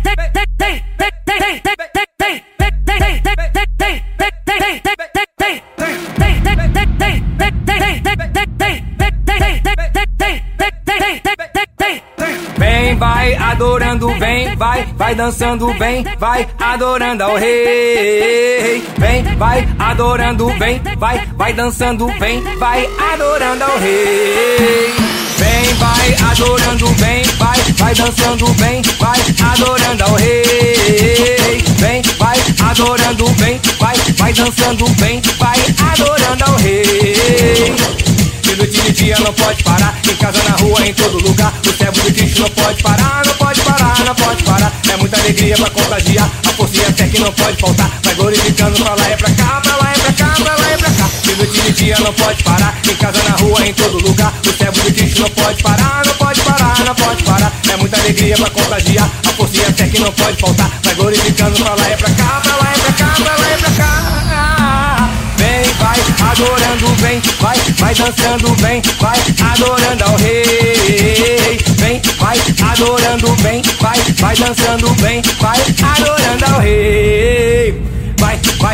Vem, vai adorando, vem, vai dançando, vem, vai adorando ao rei. Vem, vai adorando, vem, vai dançando, vem, vai adorando ao rei. Vem, vai adorando, vem, vai dançando, vem, vai adorando ao rei. Vem, vai adorando, vem, vai dançando, vem, vai adorando ao rei. De noite e de dia não pode parar, em casa, na rua, em todo lugar. O servo de Cristo não pode parar, não pode parar, não pode parar. É muita alegria pra contagiar, a força e a fé que não pode faltar. Vai glorificando pra lá é pra cá, pra lá é pra cá, pra lá é pra cá. De noite e de dia não pode parar, em casa, na rua, em todo lugar. O servo de Cristo não pode parar, não pode parar, não pode parar. É muita alegria pra contagiar, a força e a fé que não pode faltar. Vai glorificando pra lá é pra cá, pra lá é pra cá, pra lá é pra cá. Vem, vai adorando, vem, vai dançando, vem, vai adorando ao rei. Vem, vai adorando, vem, vai dançando, vem, vai adorando ao rei. Vai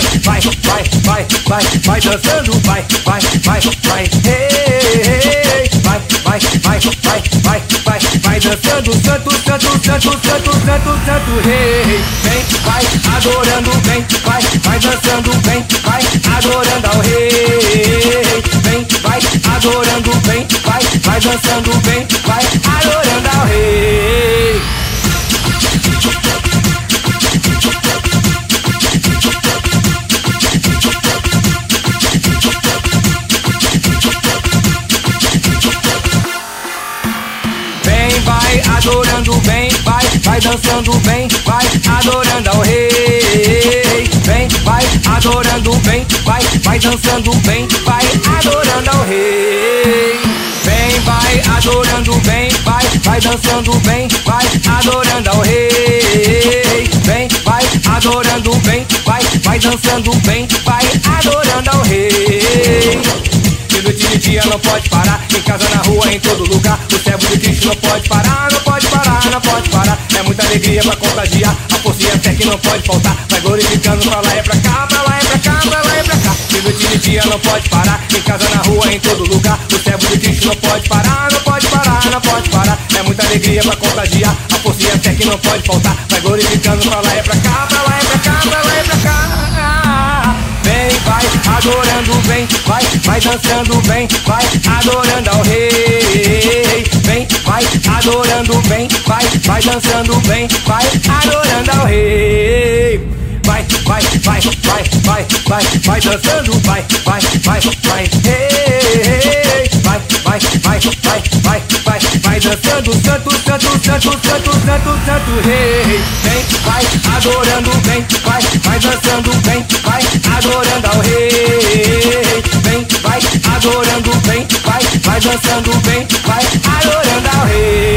dançando, vai, hey. Vai dançando, santo rei. Vem, vai adorando, vem, vai dançando, vem, vai adorando ao rei. Vem, vai adorando, vem, vai dançando, vem, vai adorando ao rei. Vai adorando, vem, vai dançando, vem, vai adorando ao rei. Vem, vai adorando, vem, vai dançando, vem, vai adorando ao rei. Vem, vai adorando, vem, vai dançando, vem, vai adorando ao rei. Vem, vai adorando, vem, vai dançando, vem, vai adorando ao rei. De noite e de dia não pode parar, em casa, na rua, em todo lugar. O servo de Cristo não pode parar, não pode parar, não pode parar. É muita alegria pra contagiar, a força e a fé que não pode faltar. Vai glorificando pra lá é pra cá, pra lá é pra cá, pra lá é pra cá. De noite e de dia não pode parar, em casa, na rua, em todo lugar. O servo de Cristo não pode parar, não pode parar, não pode parar. É muita alegria pra contagiar, a força e a fé que não pode faltar. Vai glorificando pra lá é pra cá, pra lá é pra cá, pra lá é pra cá. Vem, vai adorando, vem, vai dançando, vem, vai adorando ao rei. Vem, vai adorando, vem, vai dançando, vem, vai adorando ao rei. Vai dançando, vai, hey. Vai dançando, santo rei. Vem, vai adorando, vem, vai dançando, vem, vai adorando ao rei. Vem, vai adorando, vem, vai dançando, vem, vai adorando ao rei.